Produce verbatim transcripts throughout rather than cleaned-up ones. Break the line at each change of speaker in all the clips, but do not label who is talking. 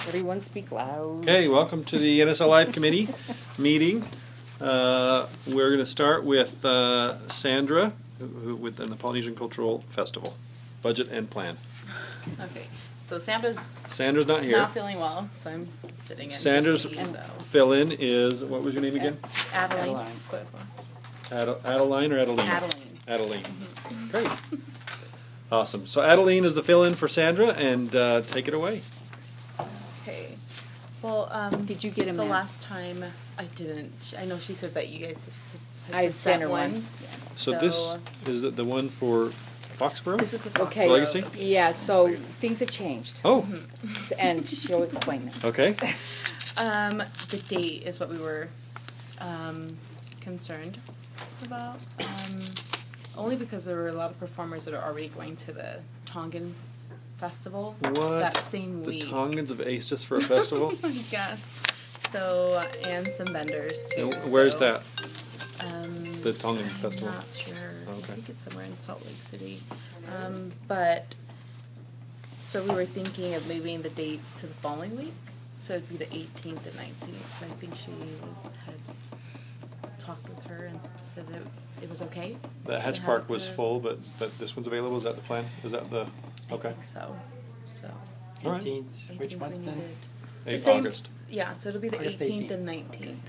Everyone speak loud.
Okay, welcome to the N S L Live Committee meeting. Uh, we're going to start with uh, Sandra who, who, with the Polynesian Cultural Festival. Budget and plan.
Okay, so Sandra's
Sandra's not here.
not feeling well, so I'm sitting in.
Sandra's
to see, so.
fill-in is, what was your name again?
Adeline.
Ad- Adeline or Adeline?
Adeline.
Adeline. Mm-hmm. Great. Awesome. So Adeline is the fill-in for Sandra, and uh, take it away.
Okay. Well, um,
Did you get a
the
map?
last time I didn't. I know she said that you guys just had
I
just
sent
sent
her one.
So,
So-
this is the, the one for Foxborough?
This is the Fox
Okay.
Legacy?
Yeah, so things have changed.
Oh,
And she'll explain them.
okay.
Um, the date is what we were um, concerned about. Um, only because there were a lot of performers that are already going to the Tongan Festival
What?
that same
The
week.
Tongans have aced us for a festival?
Yes. So, and some vendors too.
And where's
so,
that?
Um,
The Tongan Festival?
I'm not sure. I
Okay.
think it's somewhere in Salt Lake City. Um, but, so we were thinking of moving the date to the following week. So it'd be the eighteenth and nineteenth. So I think she had s- talked with her and said that it was okay.
The Hatch
to
Park
have
was
the-
full, but, but this one's available? Is that the plan? Is that the,
I
okay.
think so. So
All right.
eighteenth,
I
which
think we
month then?
needed. the
Eight-
same-
August.
Yeah, so it'll be the
August
eighteenth
eighteenth.
and nineteenth.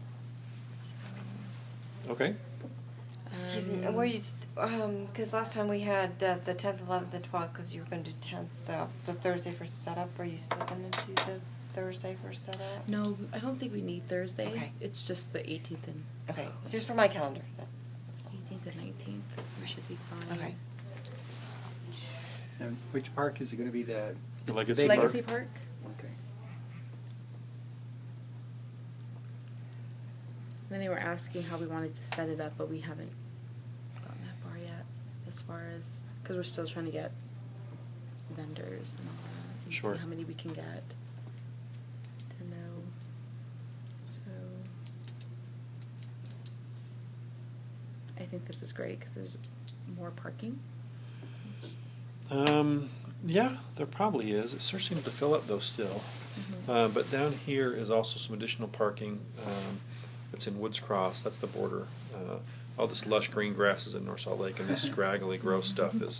Okay.
Excuse me,
Um,
were you, um, cause last time we had uh, the tenth, eleventh, and twelfth, cause you were gonna do tenth, uh, the Thursday for setup, are you still gonna do the Thursday for setup?
No, I don't think we need Thursday.
Okay.
It's just the eighteenth and
Okay, just for my calendar, that's, that's all.
eighteenth and nineteenth. We should be fine.
Okay.
And which park is it gonna be, the?
The
it's
Legacy
big
Park?
Legacy Park.
Okay.
Then they were asking how we wanted to set it up, but we haven't gotten that far yet. As far as because we're still trying to get vendors and all that, and
Sure.
see how many we can get to know. So I think this is great because there's more parking.
Um, yeah, there probably is. It sure seems to fill up though still.
Mhm.
Uh, but down here is also some additional parking. Um, it's in Woods Cross. That's the border. Uh, all this lush green grass is in North Salt Lake, and this scraggly, gross stuff is.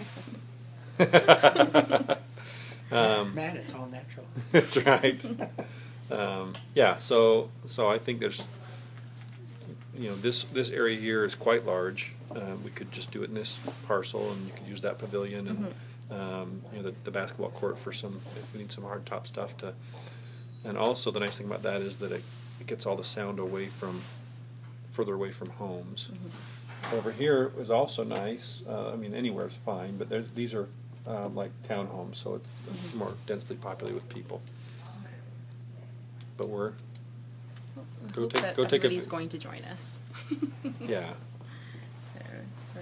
Uh, um,
Man, it's all natural.
That's right. Um, yeah, so so I think there's, you know, this this area here is quite large. Uh, we could just do it in this parcel, and you could use that pavilion and um, you know the, the basketball court for some if we need some hard top stuff to. And also the nice thing about that is that it, it gets all the sound away from further away from homes. Over here is also nice. Uh, I mean, anywhere is fine, but there's, these are um, like townhomes, so it's it's more densely populated with people. But we're
I
Go
hope
take-
that
go take a
everybody's
pic-
going to join us.
yeah.
There, so,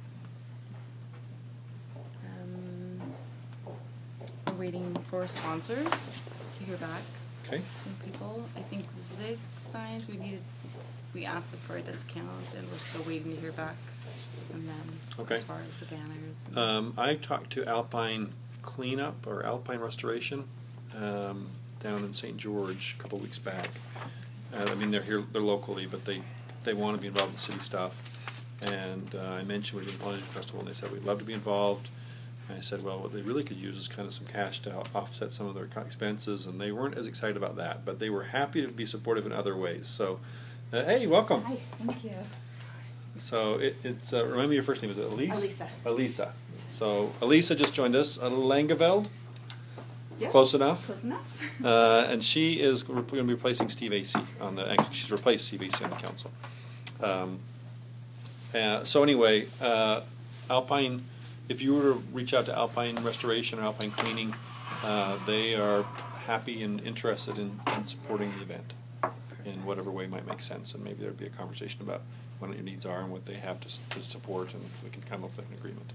um, we're waiting for sponsors to hear back
Okay.
from people. I think Zig Signs, we needed, we asked them for a discount, and we're still waiting to hear back from them
Okay.
as far as the banners. and-
Um, I talked to Alpine Cleanup or Alpine Restoration um, down in Saint George a couple weeks back. Uh, I mean, they're here, they're locally, but they, they want to be involved in city stuff. And uh, I mentioned we're doing the Polynesian Festival, and they said we'd love to be involved. And I said, well, what they really could use is kind of some cash to offset some of their expenses, and they weren't as excited about that, but they were happy to be supportive in other ways. So, uh, hey, welcome.
Hi, thank you.
So it, it's uh, remind me your first name. Is it Elise?
Elisa.
Elisa. So Elisa just joined us. Uh, Langeveld.
Yeah,
Close enough.
Close enough.
Uh, and she is going to be replacing Steve Acey on the. Actually, she's replaced Steve Acey on the council. Um, uh, so anyway, uh, Alpine. If you were to reach out to Alpine Restoration or Alpine Cleaning, uh, they are happy and interested in, in supporting the event in whatever way might make sense. And maybe there'd be a conversation about what your needs are and what they have to, s- to support, and we can come up with an agreement.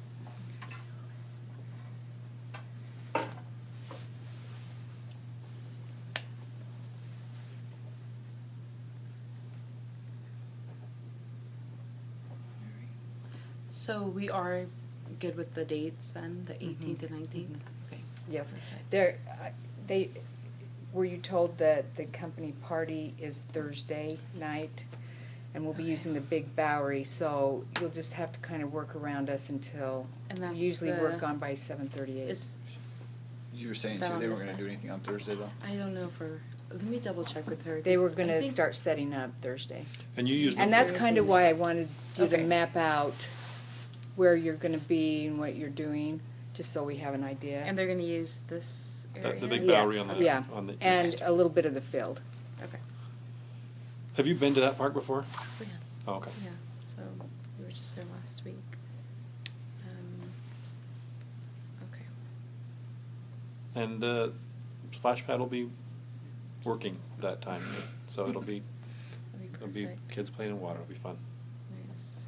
So we are good with the dates then, the eighteenth and nineteenth? Okay.
Yes.
Perfect.
They're, uh, they, were you told that the company party is Thursday night? And we'll be using the big Bowery, so you'll just have to kind of work around us until,
And that's
we usually
the-
work on by seven thirty-eight.
Is,
You were saying
That
too,
on
they
this
weren't gonna
side.
do anything on Thursday though?
I don't know for, let me double check with her.
They were
'cause I
gonna
think-
start setting up Thursday.
And you use,
And
the-
that's kind of why I wanted you to
Okay.
map out where you're gonna be and what you're doing, just so we have an idea.
And they're gonna use this
the,
area?
the big
Yeah,
Bowery on the,
yeah,
on the
and
east.
a little bit of the field.
Okay.
Have you been to that park before?
Yeah.
Oh, okay.
Yeah, so we were just there last week. Um, okay.
And the splash pad will be working that time, so it'll be,
That'd be
it'll be
perfect.
kids playing in water, it'll be fun.
Nice.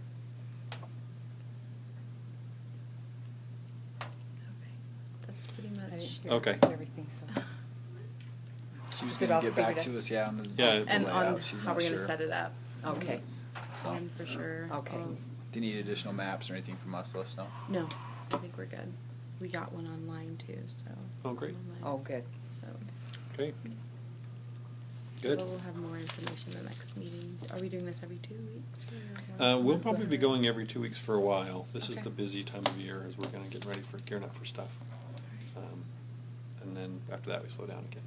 Okay, that's pretty
I didn't
much.
hear
Okay.
everything, so.
She was
Is it
gonna
all
get back
figured
to
out?
us, yeah, on the
Yeah.
the
And on
layout, she's
how
not
we're gonna
sure.
set it up.
Okay.
So,
And for sure.
Okay.
I'll-
do you need additional maps or anything from us, let us know.
No, I think we're good. We got one online too, so.
Oh, great.
online,
Oh, good.
So.
Okay. Good.
We'll have more information the next meeting. Are we doing this every two weeks or
Uh,
once a
we'll
month?
probably be going every two weeks for a while. This is
Okay.
the busy time of year as we're gonna get ready for gearing up for stuff. Um, and then after that, we slow down again.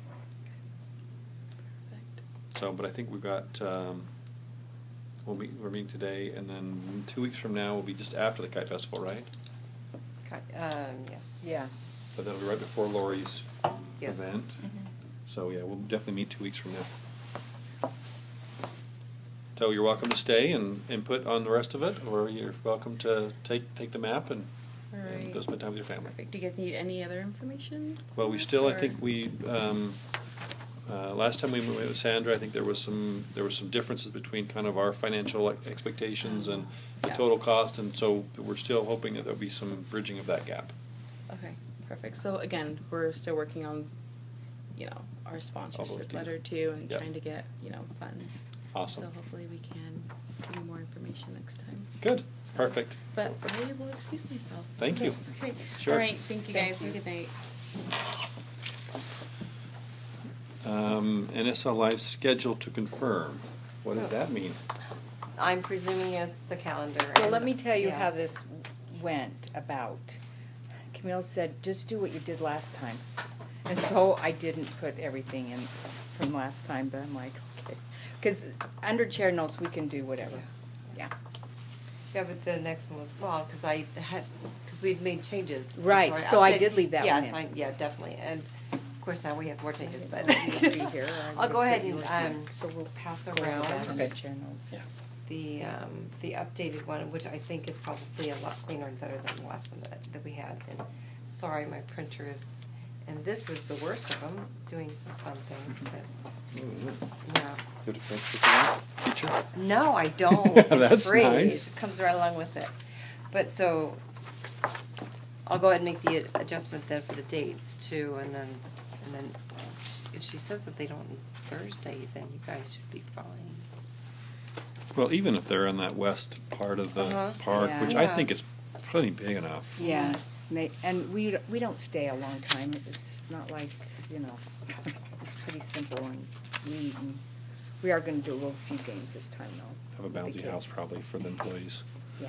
Perfect.
So, but I think we've got, um, we'll meet, we're meeting today, and then two weeks from now will be just after the Kite Festival, right?
Okay, Um, yes.
Yeah.
But that'll be right before Lori's
Yes.
event.
Mhm.
So, yeah, we'll definitely meet two weeks from now. So you're welcome to stay and input on the rest of it, or you're welcome to take, take the map and,
All
and
right.
go spend time with your family.
Perfect. Do you guys need any other information?
Well,
from
we
us,
still, I
or-
think we, um, uh, last time we met with Sandra, I think there was some, there was some differences between kind of our financial expectations and the
Yes.
total cost, and so we're still hoping that there'll be some bridging of that gap.
Okay, perfect. So again, we're still working on, you know, our sponsorship
details.
letter too, and
Yeah.
trying to get, you know, funds.
Awesome.
So hopefully we can give you more information next time.
Good,
So-
perfect.
But I will excuse myself.
Thank you.
It's okay.
Sure.
All right, thank you guys. Have a good night.
Um, N S L Live schedule to confirm. What does
So-
that mean?
I'm presuming it's the calendar.
Well,
and-
let me tell you
yeah.
how this went about. Camille said, just do what you did last time. And so I didn't put everything in from last time, but I'm like, okay. Because under chair notes, we can do whatever. Yeah.
Yeah, but the next one was, well, because I had, because we'd made changes.
Right,
I
so I
updated-
did leave that one
Yes,
in.
I, yeah, definitely, and of course now we have more changes, but.
You'll be here, or I
I'll go
would've
ahead
put
and,
yours
um,
in. So we'll
pass
go over that
around
under
Okay.
chair notes.
Yeah.
the, um, the updated one, which I think is probably a lot cleaner and better than the last one that, that we had. And sorry, my printer is, and this is the worst of them, doing some fun things, but, yeah.
You have to print this out, teacher?
No, I don't.
That's
It's free. It
nice.
just comes right along with it. But so, I'll go ahead and make the adjustment then for the dates too, and then, and then if she says that they don't need Thursday, then you guys should be fine.
Well, even if they're in that west part of the
Uh-huh.
park,
Yeah.
which I
Yeah.
think is plenty big enough.
Yeah, and they- and we, we don't stay a long time. It's not like, you know, it's pretty simple and neat. And we are gonna do a little few games this time though.
Have a
with the
bouncy
kids.
house probably for the employees.
Yeah.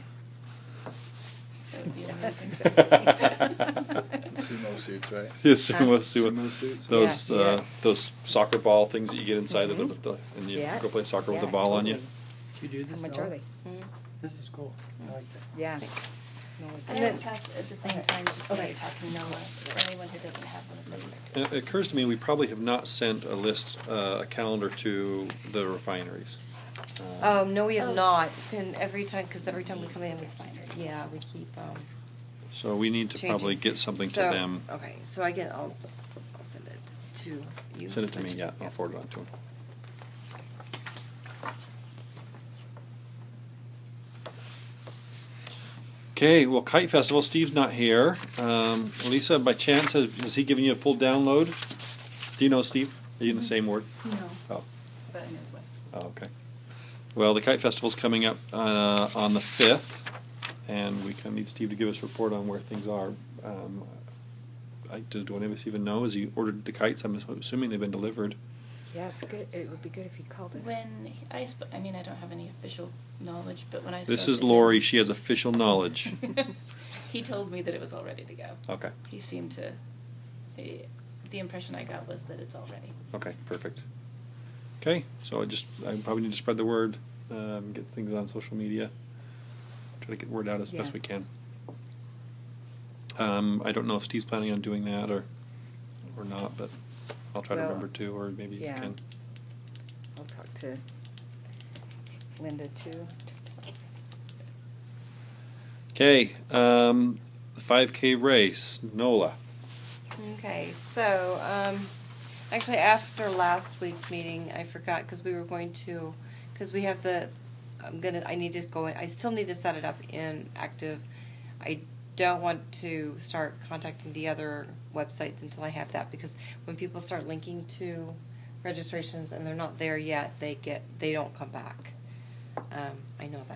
That would be
Yes,
amazing.
exactly.
Sumo suits, right?
Yes,
Huh?
we'll see what,
Sumo suits.
those,
Yeah,
uh,
yeah.
those soccer ball things that you get inside of
Mhm.
it, the- and you
Yeah.
go play soccer with the
Yeah,
ball on you.
totally.
You do
How
this
much
now?
are they?
Mhm.
This is cool. I like that.
Yeah.
I
And
have
then-
it passed at the same
Okay.
time, just while
Okay.
you're talking, Noah, for anyone who doesn't have one of those.
And it occurs to me, we probably have not sent a list, uh, a calendar to the refineries. Uh,
Um, no, we have
Oh.
not, and every time, because every time we come in, we,
Refineries.
yeah, we keep, um.
So we need to probably
changing.
get something to
So,
them.
Okay, so I get, I'll, I'll send it to you.
Send it to
so
me,
that-
yeah, I'll forward it on to them. Okay, well, Kite Festival, Steve's not here. Um, Lisa, by chance, has, has he given you a full download? Do you know Steve? Are you in the same ward?
No,
Oh,
but in his way.
oh, okay. Well, the Kite Festival's coming up uh, on the fifth, and we kind of need Steve to give us a report on where things are. Um, I, does, do any of us even know? Has he ordered the kites? I'm assuming they've been delivered.
Yeah, it's good, it would be good if you called us.
When he- I sp- I mean, I don't have any official knowledge, but when I
This
spoke
is
to him-
Lori. She has official knowledge.
He told me that it was all ready to go.
Okay.
He seemed to, he, the impression I got was that it's all ready.
Okay, perfect. Okay, so I just, I probably need to spread the word, um, get things on social media. Try to get word out as best
Yeah.
we can. Um, I don't know if Steve's planning on doing that or, or not, but I'll try to
Well,
remember to, or maybe you
yeah.
can.
I'll talk to Linda too.
Okay, um, the five K race, NOLA.
Okay, so, um, actually after last week's meeting, I forgot, because we were going to, because we have the, I'm gonna, I need to go, in I still need to set it up in Active. I don't want to start contacting the other websites until I have that, because when people start linking to registrations and they're not there yet, they get, they don't come back. Um, I know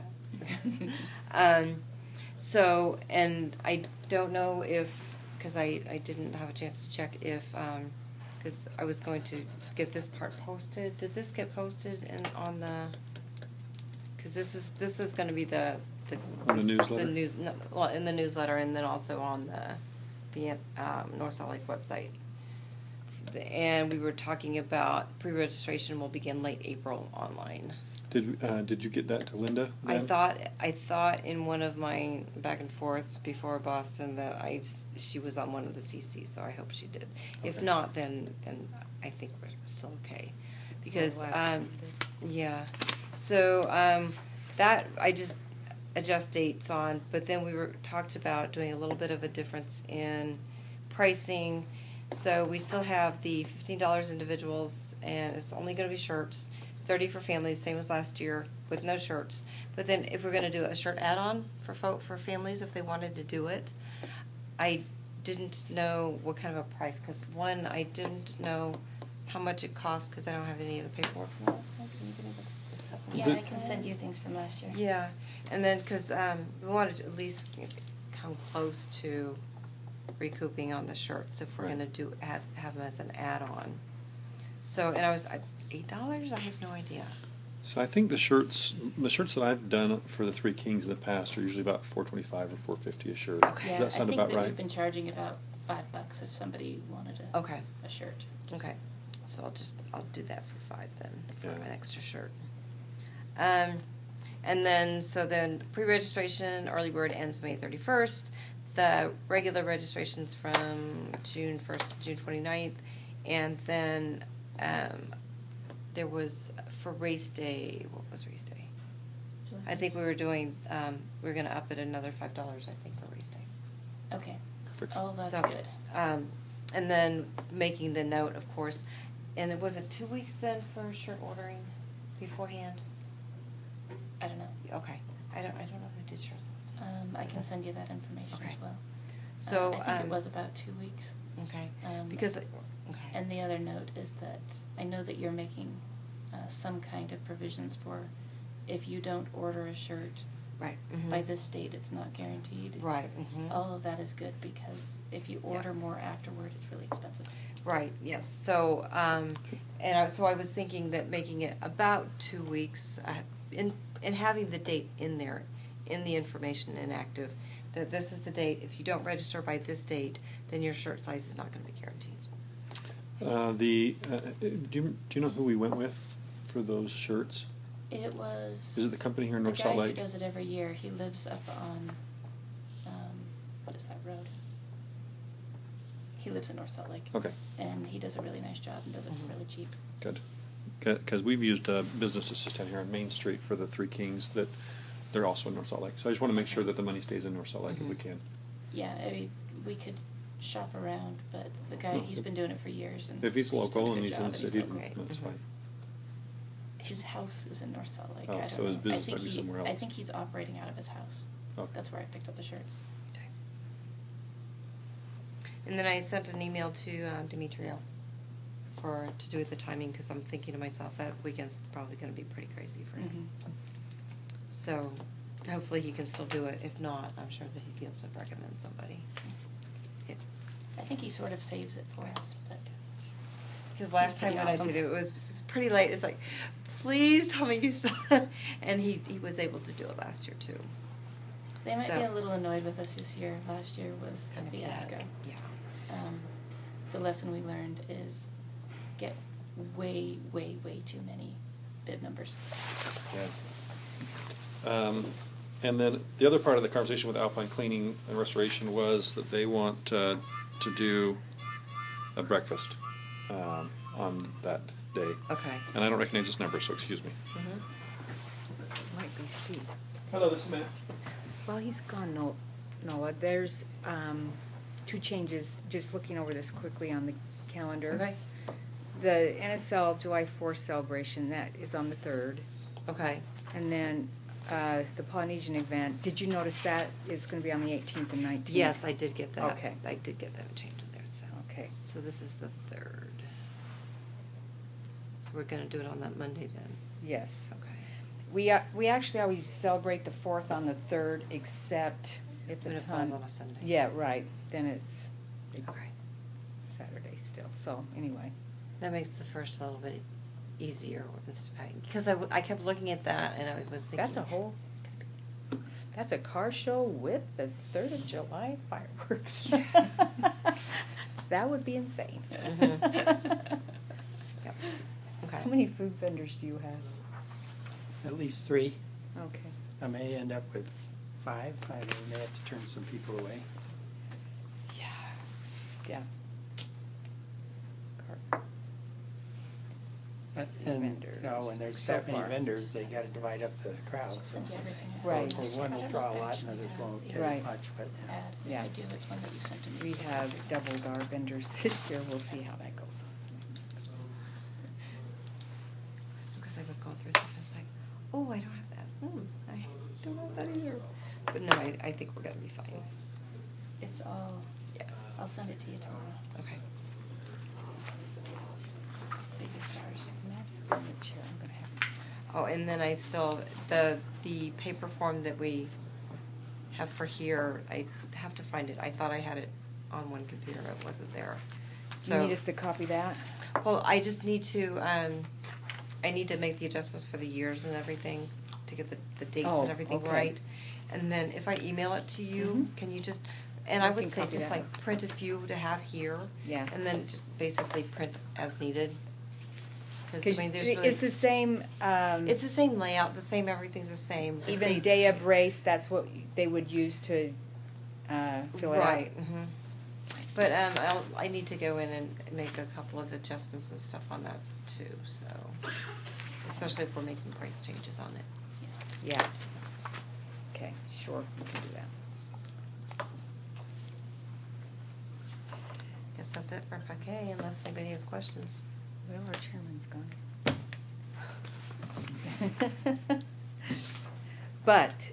that. um, so, and I don't know if, because I, I didn't have a chance to check if, um, because I was going to get this part posted. Did this get posted in, on the, because this is, this is gonna be the, the.
On the
this-
newsletter?
The news, no, well, in the newsletter and then also on the, the, um, North Salt Lake website. And we were talking about pre-registration will begin late April online.
Did, uh, did you get that to Linda?
I
then?
thought, I thought in one of my back and forths before Boston that I, s- she was on one of the C Cs, so I hope she did. If
Okay.
not, then, then I think we're still okay. Because,
Well, last
um,
one
yeah, so, um, that, I just adjust dates on, but then we were, talked about doing a little bit of a difference in pricing. So we still have the fifteen dollars individuals, and it's only gonna be shirts, thirty for families, same as last year, with no shirts. But then if we're gonna do a shirt add-on for folk, for families, if they wanted to do it, I didn't know what kind of a price, cause one, I didn't know how much it cost, cause I don't have any of the paperwork from last time. Can you give me the- the stuff from
Yeah,
Did-
I can send you things from last year.
Yeah, and then, cause, um, we wanted to at least come close to recouping on the shirts if we're
Right.
gonna do, have, have them as an add-on. So, and I was, I, eight dollars, I have no idea.
So I think the shirts, the shirts that I've done for the Three Kings in the past are usually about four twenty-five or four fifty a shirt.
Okay.
Yeah,
Does that sound
I
about
think that
right?
we've been charging about five bucks if somebody wanted a,
Okay,
a shirt.
okay, so I'll just, I'll do that for five then, for
Yeah.
an extra shirt. Um, and then, so then, pre-registration, early bird ends May thirty-first. The regular registration's from June first to June twenty-ninth. And then, um, there was, for race day, what was race day? I think we were doing, um, we were gonna up it another five dollars, I think, for race day.
Okay.
Perfect.
Oh, that's
So,
good.
Um, and then making the note, of course, and it was it two weeks then for shirt ordering beforehand?
I don't know.
Okay, I don't, I don't know who did shirts last time.
Um, I can send you that information
Okay.
as well.
So,
Uh, I think
um,
it was about two weeks.
Okay,
Um,
because, okay.
And the other note is that I know that you're making uh, some kind of provisions for if you don't order a shirt
Right.
by
mhm.
this date, it's not guaranteed.
Right, mhm.
All of that is good because if you
Yeah.
order more afterward, it's really expensive.
Right, yes, so, um, and I, so I was thinking that making it about two weeks, uh, in, and having the date in there, in the information inactive, that this is the date, if you don't register by this date, then your shirt size is not gonna be guaranteed.
Uh, the, uh, do you, do you know who we went with for those shirts?
It was.
Is it the company here in North Salt
The guy
Lake?
who does it every year, he lives up on, um, what is that road? He lives in North Salt Lake.
Okay.
And he does a really nice job and does it
Mhm.
for really cheap.
Good. Because we've used a business assistant here on Main Street for the Three Kings that they're also in North Salt Lake. So I just want to make sure that the money stays in North Salt Lake if we
Mhm.
can.
Yeah, I mean, we could shop around, but the guy,
Well,
he's
if-
been doing it for years and.
If he's
done a
local
good
and he's
job
in the
and he's
city,
local.
Right.
that's
Mhm.
fine.
His house is in North Salt Lake.
Oh,
I don't
so his
know.
business
I think
might be
he-
somewhere
I
else.
think he's operating out of his house.
Okay.
That's where I picked up the shirts.
Okay. And then I sent an email to uh, Demetrio for, to do with the timing, because I'm thinking to myself, that weekend's probably gonna be pretty crazy for him.
Mhm.
So, hopefully he can still do it, if not, I'm sure that he'd be able to recommend somebody. Yeah.
I think he sort of saves it for us, but
Because last time
pretty
when I
awesome.
did it, it was, it was pretty late. It's like, please tell me you still. And he he was able to do it last year too.
they might
So-
be a little annoyed with us this year. Last year was a
Kinda
fiasco.
bad. Yeah.
Um, the lesson we learned is get way, way, way too many bib numbers.
Yeah. Um, and then the other part of the conversation with Alpine Cleaning and Restoration was that they want uh, to do a breakfast um, on that day.
Okay.
And I don't recognize this number, so excuse me.
Mm-hmm.
Might be Steve.
Hello, this is Matt.
Well, he's gone, No- Noah. There's um, two changes, just looking over this quickly on the calendar.
Okay.
The N S L July fourth celebration, that is on the third.
Okay.
And then uh, the Polynesian event, did you notice that is going to be on the eighteenth and nineteenth?
Yes, I did get that.
Okay.
I did get that change in there. So.
Okay.
So this is the third. So we're gonna do it on that Monday then.
Yes.
Okay.
We, uh, we actually always celebrate the fourth on the third, except if
When
it's
it falls
on.
on a Sunday.
Yeah, right, then it's
Okay.
Saturday still, so anyway.
That makes the first a little bit easier because I, w- I kept looking at that and I was thinking.
That's a whole, that's a car show with the third of July fireworks. That would be insane.
Mhm. Yep. Okay.
How many food vendors do you have?
At least three.
Okay.
I may end up with five. I may have to turn some people away.
Yeah, yeah. Car-
Uh, And,
Vendors.
you know, when there's so
So
many
far.
vendors, they gotta divide up the crowd, so.
Send you everything. I
Right.
have.
Hopefully one
I
will
don't
draw
know
a
if I
lot,
actually
and others
have
won't
the
get
Right.
as much, but.
ad. If
Yeah.
I do, it's one that you sent to me.
We
for
have
free.
doubled our vendors this year, we'll see how that goes.
Because I was going through stuff, it's like, oh, I don't have that. Hmm, I don't have that either. But no, I, I think we're gonna be fine.
It's all,
Yeah.
I'll send it to you tomorrow.
Okay.
Big stars.
Matt's furniture, I'm gonna have it.
Oh, and then I still, the, the paper form that we have for here, I have to find it. I thought I had it on one computer, it wasn't there.
You
So.
need us to copy that?
Well, I just need to, um, I need to make the adjustments for the years and everything, to get the, the dates
Oh,
and everything
okay.
right. And then if I email it to you,
Mhm.
can you just, and
I
I
can
would say
copy
just
that.
like print a few to have here.
Yeah.
And then j- basically print as needed. Cause I
'Cause
mean, there's really.
it's the same, um.
It's the same layout, the same, everything's the same. the
Even
dates
day of
change.
race, that's what they would use to, uh, fill it out?
Right, mhm. But, um, I'll, I need to go in and make a couple of adjustments and stuff on that too, so. Especially if we're making price changes on it.
Yeah. Okay, sure, we can do that.
Guess that's it for paquet, unless anybody has questions.
Well, our chairman's gone. But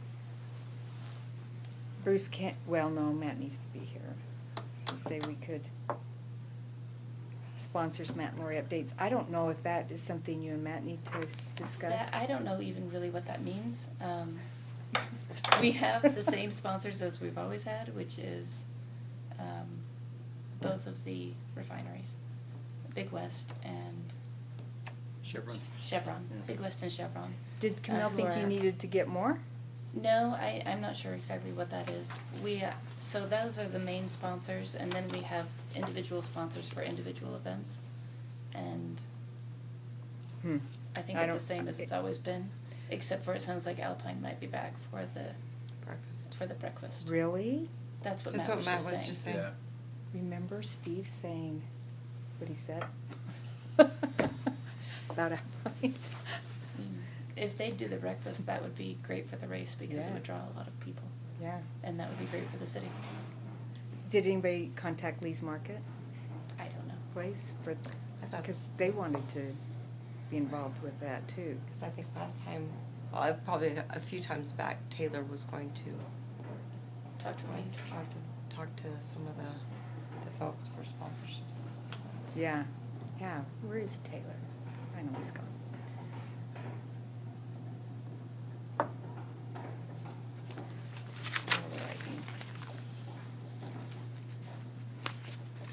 Bruce can't, well, no, Matt needs to be here. Say we could, sponsors, Matt and Lori updates. I don't know if that is something you and Matt need to discuss.
That, I don't know even really what that means. Um, we have the same sponsors as we've always had, which is, um, both of the refineries, Big West and
Chevron.
Chevron,
Yeah.
Big West and Chevron.
Did Camille
uh, who
think you
are-
needed to get more?
No, I, I'm not sure exactly what that is. We, uh, so those are the main sponsors, and then we have individual sponsors for individual events. And
Hmm.
I think
I
it's the
don't-
same as it's always been, except for it sounds like Alpine might be back for the,
Breakfast.
for the breakfast.
Really?
That's what
That's
Matt
what
was
Matt
just
was
saying.
just saying.
Yeah.
Remember Steve saying what he said? About Alpine?
I mean, if they do the breakfast, that would be great for the race because it
Yeah.
would draw a lot of people,
Yeah.
and that would be great for the city.
Did anybody contact Lee's Market
I don't know.
Place for,
I thought-
because they wanted to be involved with that too.
Cause I think last time, well, I probably a few times back, Taylor was going to
Talk to Lee's.
talk to, talk to some of the, the folks for sponsorships and stuff.
Yeah, yeah, where is Taylor? I know he's gone. Alrighty.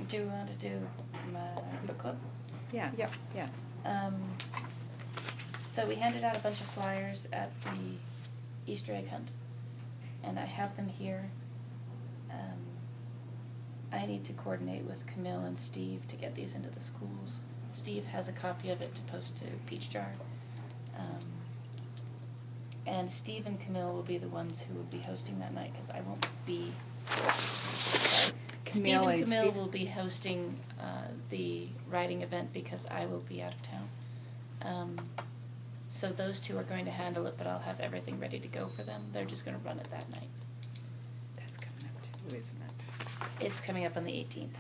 do you want to do my book club?
Yeah.
Yep.
Yeah.
Um, so we handed out a bunch of flyers at the Easter egg hunt, and I have them here. Um, I need to coordinate with Camille and Steve to get these into the schools. Steve has a copy of it to post to Peach Jar. Um, and Steve and Camille will be the ones who will be hosting that night, because I won't be. Sorry. Steve
Camille
and
and
Camille
Steve?
will be hosting uh, the writing event because I will be out of town. Um, so those two are going to handle it, but I'll have everything ready to go for them. They're just going to run it that night.
That's coming up too, isn't it?
It's coming up on the eighteenth.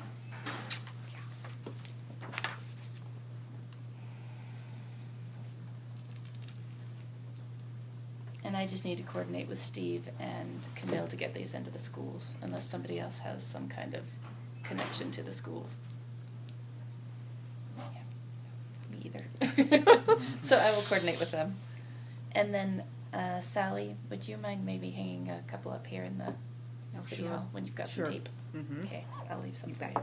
And I just need to coordinate with Steve and Camille to get these into the schools, unless somebody else has some kind of connection to the schools. Yeah. Me either. So I will coordinate with them. And then, uh, Sally, would you mind maybe hanging a couple up here in the
Oh,
City
sure.
Hall when you've got
Sure.
some tape?
Mhm.
Okay, I'll leave some
You
for
bet.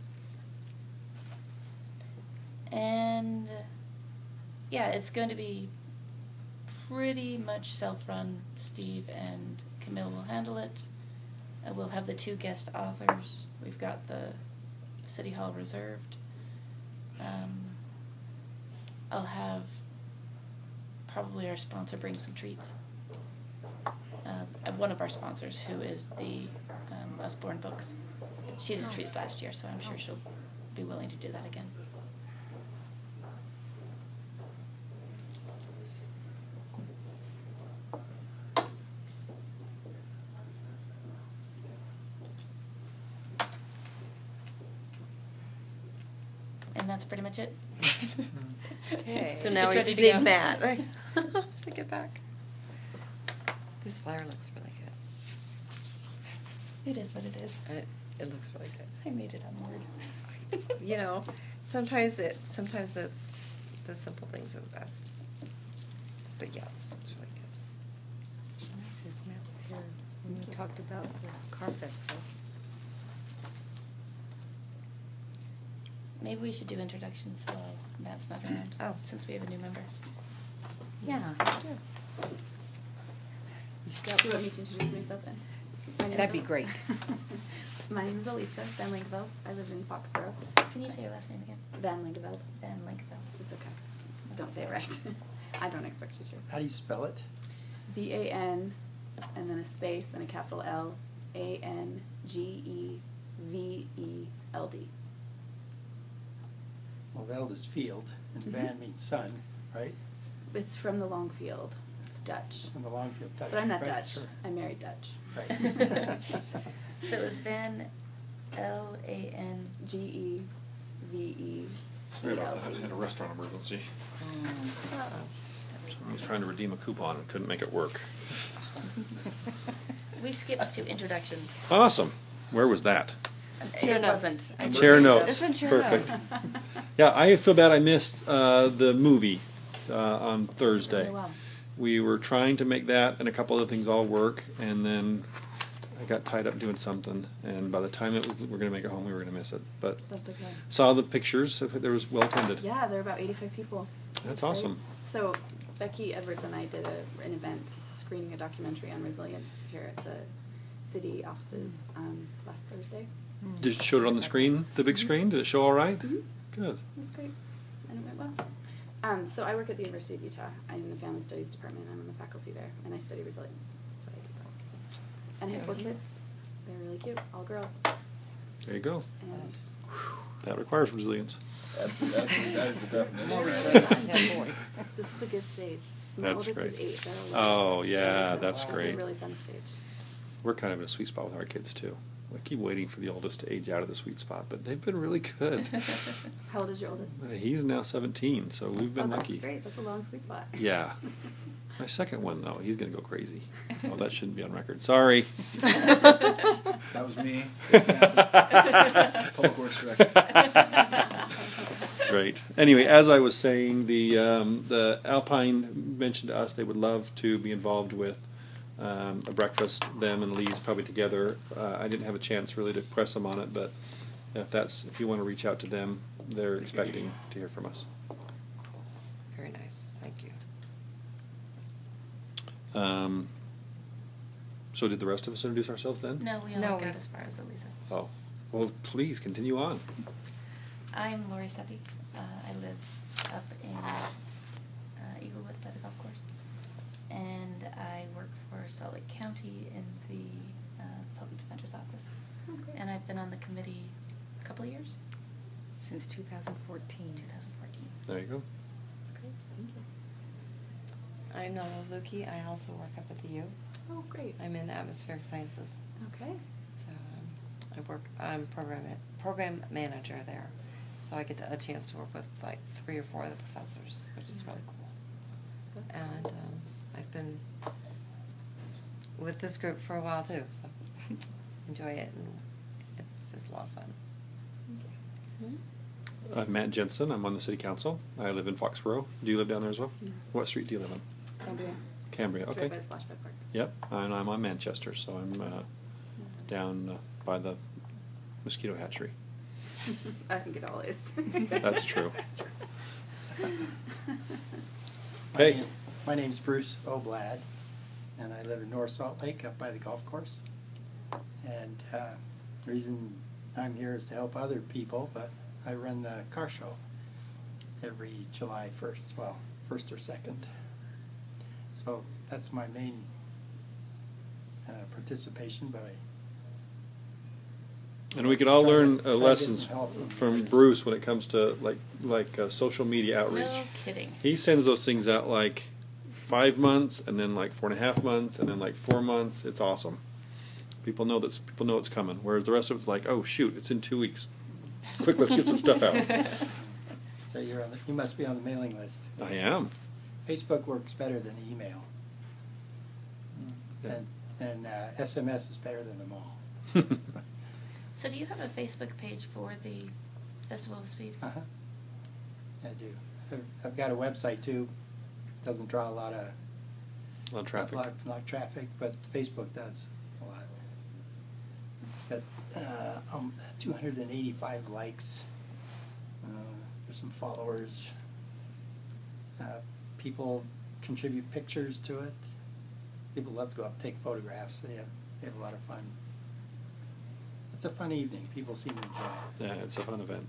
you. And, uh, yeah, it's going to be pretty much self-run. Steve and Camille will handle it. Uh, we'll have the two guest authors. We've got the City Hall reserved. Um, I'll have probably our sponsor bring some treats. Uh, one of our sponsors, who is the um, Usborne Books. She did treats last year, so I'm sure she'll be willing to do that again. And that's pretty much it.
Okay.
So now
It's
we
ready
just
to
need
go.
Matt to get back. This flyer looks really good.
It is what it is.
It, it looks really good.
I made it on Word.
You know, sometimes it, sometimes it's, the simple things are the best. But yeah, this looks really good.
Nice if Matt was here when we talked about the car festival.
Maybe we should do introductions while Matt's not around.
Oh.
Since we have a new member.
Yeah.
Do you want me to introduce myself then? My name
That'd
is
be great.
My name is Elisa Van Linkeveld. I live in Foxborough.
Can you say your last name again?
Van Linkeveld.
Van Linkveld.
It's okay. Don't say it right. I don't expect you to.
How do you spell it?
V A N and then a space and a capital L A N G E V E L D.
Well, Veld is field, and
Mhm.
Van means son, right?
It's from the Longfield. It's Dutch.
From the Longfield Dutch.
But I'm not
right,
Dutch.
sure.
I married Dutch.
Right.
So it was Van L A N.
G E V E
Sorry
E L
about that, I
D.
had a restaurant emergency.
Uh-oh.
I was trying to redeem a coupon and couldn't make it work.
We skipped two introductions.
Awesome. Where was that?
Chair
It
notes.
wasn't. I
Chair
just-
notes.
It's in chair
Perfect.
notes.
Yeah, I feel bad I missed uh, the movie uh, on Thursday.
Really well.
We were trying to make that and a couple other things all work, and then I got tied up doing something. And by the time it was, we were going to make it home, we were going to miss it. But
That's okay.
saw the pictures. There was well attended.
Yeah, there are about eighty-five people.
That's
great.
awesome.
So Becky Edwards and I did a, an event screening a documentary on resilience here at the city offices um, last Thursday.
Did it show it on the screen, the big screen? Did it show all right?
Mhm.
Good.
It was great, and it went well. Um, so I work at the University of Utah. I'm in the Family Studies department. I'm on the faculty there, and I study resilience. That's what I do. And I have four kids. They're really cute, all girls.
There you go.
And
That requires resilience.
That's, that's, that is the
More
definition.
resilience, have boys.
this is a good stage. My
That's
oldest
great.
is eight. They're all
Oh,
little.
yeah,
It's a-
that's
it's
great.
a really fun stage.
We're kind of in a sweet spot with our kids too. I keep waiting for the oldest to age out of the sweet spot, but they've been really good.
How old is your oldest?
Uh, He's now seventeen, so we've been
oh,
lucky.
That's great. That's a long sweet spot.
Yeah. My second one, though, he's going to go crazy. Oh, that shouldn't be on record. Sorry.
That was me. Public Works Director.
Great. Anyway, as I was saying, the um, the Alpine mentioned to us they would love to be involved with um, a breakfast. Them and Lee's probably together. Uh, I didn't have a chance really to press them on it, but if that's, if you want to reach out to them, they're expecting to hear from us.
Cool. Very nice, thank you.
Um, so did the rest of us introduce ourselves then?
No, we only
No,
got
we-
as far as Elisa.
Oh, well, please continue on.
I'm Lori Seppi. Uh, I live up in uh, Eaglewood by the golf course. And I work for Salt Lake County in the uh, Public Defender's Office.
Oh, great.
And I've been on the committee a couple of years,
Since two thousand fourteen.
two thousand fourteen.
There you go.
That's great, thank you.
I'm Nola Lukey, I also work up at the U.
Oh, great.
I'm in atmospheric sciences,
Okay.
so um, I work, I'm program, program manager there. So I get to- a chance to work with like three or four of the professors, which is really cool.
That's
And
cool.
um, I've been with this group for a while too, so enjoy it, and it's just a lot of fun.
Thank you.
I'm Matt Jensen. I'm on the city council. I live in Foxborough. Do you live down there as well?
No.
What street do you live on?
Cambria.
Cambria,
It's
okay.
right by the Splash Pad Park.
Yep, and I'm on Manchester, so I'm uh, down uh, by the mosquito hatchery.
I think it all is.
That's true.
My
Hey.
name- My name's Bruce Oblad, and I live in North Salt Lake up by the golf course. And uh, the reason I'm here is to help other people, but I run the car show every July first, well, first or second. So that's my main uh, participation, but I
And we could all
Try to-
learn
try
uh,
to get
lessons
some help.
from Bruce when it comes to like like uh, social media outreach.
No kidding.
He sends those things out like five months, and then like four and a half months, and then like four months. It's awesome. People know that's people know it's coming. Whereas the rest of it's like, oh shoot, it's in two weeks. Quick, let's get some stuff out.
So you're on the, you must be on the mailing list.
I am.
Facebook works better than email.
Yeah.
And, and uh, S M S is better than them all.
So do you have a Facebook page for the Festival of Speed?
Uh-huh. I do. I've, I've got a website too. Doesn't draw a lot of
A lot of traffic.
A lot, lot of traffic, but Facebook does a lot. Got uh, um, two hundred eighty-five likes. Uh, there's some followers. Uh, people contribute pictures to it. People love to go up and take photographs. They have they have a lot of fun. It's a fun evening. People seem to enjoy it.
Yeah, it's a fun event.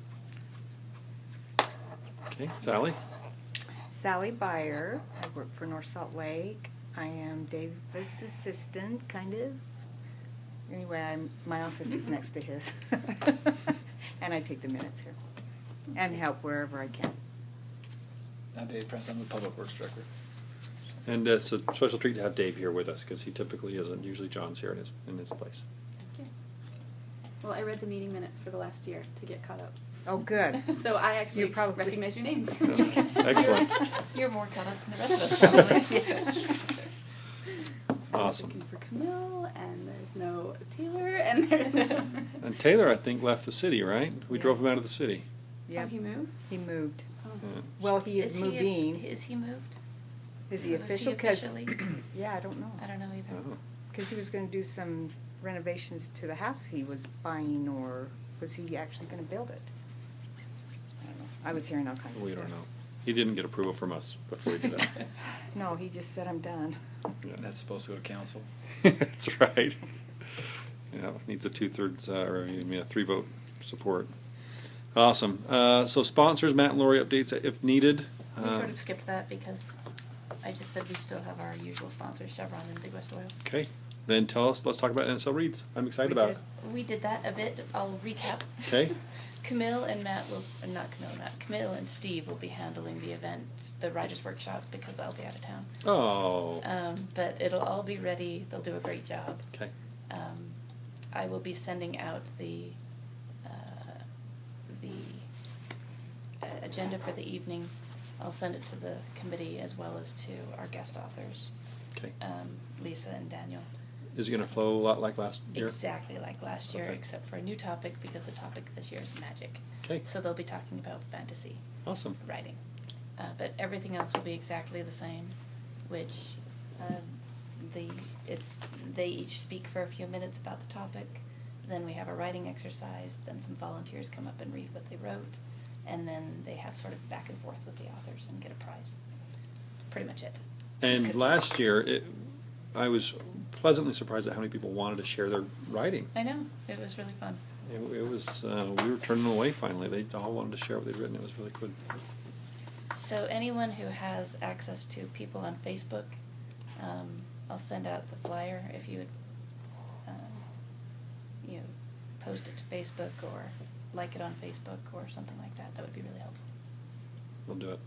Okay, Sally.
Sally Byer. I work for North Salt Lake. I am David's assistant, kind of. Anyway, I'm, my office is next to his. And I take the minutes here. And help wherever I can.
I'm Dave Prince, I'm the Public Works Director.
And it's a special treat to have Dave here with us because he typically isn't. Usually John's here in his in his place.
Thank you. Well, I read the meeting minutes for the last year to get caught up.
Oh, good.
So I actually
You probably-
recognize your names.
Excellent.
You're more caught up than the rest of us, probably.
I was
Awesome.
looking for Camille, and there's no Taylor, and there's no.
And Taylor, I think, left the city, right? We
Yeah.
drove him out of the city.
Yep.
Oh, he moved?
He moved.
Oh.
Yeah.
Well, he is
he-
moving.
Is he moved?
Is he
So is he
official? 'Cause-
officially?
yeah, I don't know.
I don't know either.
Oh.
Because he was going to do some renovations to the house he was buying, or was he actually going to build it? I don't know. I was hearing all kinds of
We
stuff.
don't know. He didn't get approval from us before he did that.
No, he just said, I'm done.
Yeah.
That's supposed to go to council.
That's right. Yeah, needs a two-thirds, uh, or I mean, a three-vote support. Awesome. Uh, so sponsors, Matt and Lori updates if needed.
We
Uh,
sort of skipped that because I just said we still have our usual sponsors, Chevron and Big West Oil.
Okay, then tell us, let's talk about N S L Reads. I'm excited
We
about
did.
it.
We did that a bit. I'll recap.
Okay.
Camille and Matt will, uh, not Camille and Matt, Camille and Steve will be handling the event, the Writers' Workshop, because I'll be out of town.
Oh,
Um, but it'll all be ready. They'll do a great job.
okay.
Um, I will be sending out the, uh, the uh, agenda for the evening. I'll send it to the committee as well as to our guest authors,
Okay.
um, Lisa and Daniel.
Is it going to flow a lot like last year?
Exactly like last year,
Okay.
except for a new topic because the topic this year is magic.
Okay.
So they'll be talking about fantasy
Awesome.
writing. Uh, but everything else will be exactly the same, which um, the it's they each speak for a few minutes about the topic. then we have a writing exercise, then some volunteers come up and read what they wrote, and then they have sort of back and forth with the authors and get a prize. Pretty much it.
And
Cookies.
last year, it, I was pleasantly surprised at how many people wanted to share their writing.
I know, it was really fun.
It, it was, uh, we were turning them away finally. They all wanted to share what they'd written. It was really good.
So anyone who has access to people on Facebook, um, I'll send out the flyer if you would, um, you know, post it to Facebook or like it on Facebook or something like that. That would be really helpful.
We'll do it.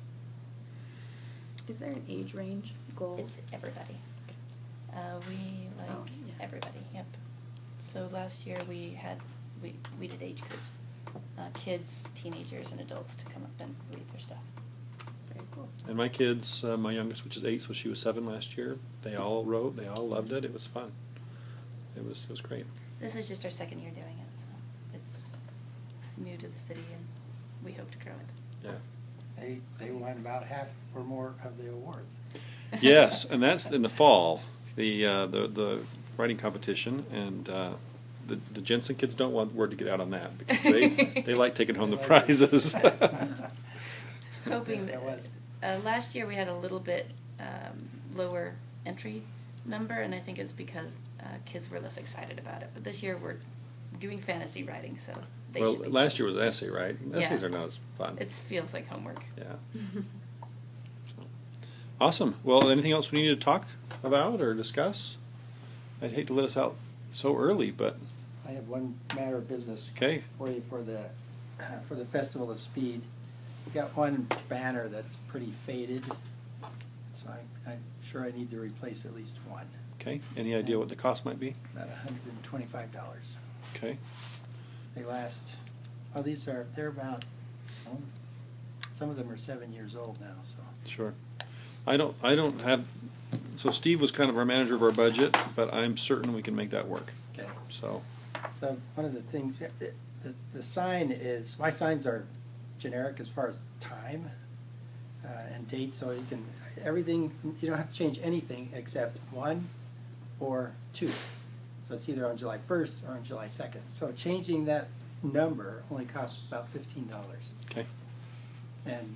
Is there an age range goal?
It's everybody. Uh, we like
Oh, yeah.
everybody, yep. So last year we had, we, we did age groups, uh, kids, teenagers, and adults to come up and read their stuff.
Very cool.
And my kids, uh, my youngest, which is eight, so she was seven last year, they all wrote, they all loved it. It was fun. It was, it was great.
This is just our second year doing it, so it's new to the city and we hope to grow it.
Yeah.
They, they won about half or more of the awards.
Yes, and that's in the fall, the, uh, the, the writing competition, and, uh, the, the Jensen kids don't want word to get out on that, because they, they like taking home the prizes.
Hoping that,
That was.
uh, last year we had a little bit, um, lower entry number, and I think it's because, uh, kids were less excited about it, but this year we're doing fantasy writing, so they
Well,
should be.
last year was essay, right? Essays
Yeah.
are not as fun.
It feels like homework.
Yeah. So. Awesome. Well, anything else we need to talk about or discuss? I'd hate to let us out so early, but
I have one matter of business
okay.
for you for the, for the Festival of Speed. We got one banner that's pretty faded, so I, I'm sure I need to replace at least one.
Okay. Any idea what the cost might be?
About a hundred and twenty-five dollars.
Okay.
They last, oh, these are, they're about, um, some of them are seven years old now, so.
Sure. I don't. I don't have. So Steve was kind of our manager of our budget, but I'm certain we can make that work.
Okay.
So.
So one of the things, the, the, the sign is, my signs are generic as far as time uh, and date, so you can, everything, you don't have to change anything except one or two. So it's either on July first or on July second. So changing that number only costs about fifteen dollars.
Okay.
And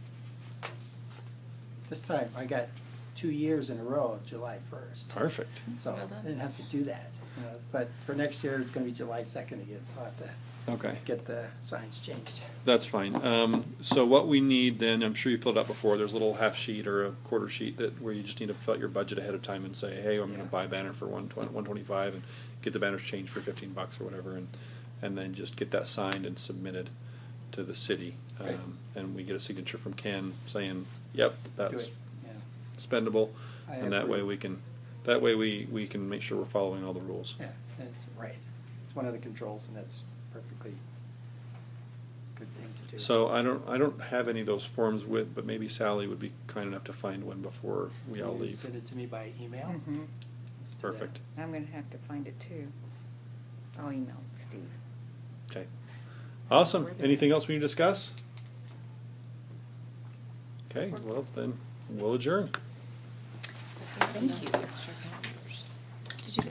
this time I got two years in a row of July first.
Perfect.
So
Well done.
I didn't have to do that. You know, but for next year, it's gonna be July second again, so I'll have to
Okay.
get the signs changed.
That's fine. Um, so what we need then, I'm sure you filled out before, there's a little half sheet or a quarter sheet that where you just need to fill out your budget ahead of time and say, hey, I'm gonna
Yeah.
buy a banner for one twenty, one twenty-five and get the banners changed for fifteen bucks or whatever, and, and then just get that signed and submitted to the city.
Right.
Um, and we get a signature from Ken saying, yep, that's
it, yeah.
spendable,
I
and that
agree.
way we can, that way we, we can make sure we're following all the rules.
Yeah, that's right. It's one of the controls, and that's perfectly good thing to do.
So I don't, I don't have any of those forms with, but maybe Sally would be kind enough to find one before we all
Can you
leave.
Send it to me by email.
Mhm.
Let's do
Perfect.
that.
I'm gonna have to find it too. I'll email Steve.
Okay. Awesome. Anything else we need to discuss? Okay, well then, we'll adjourn.
Thank you. Extra count.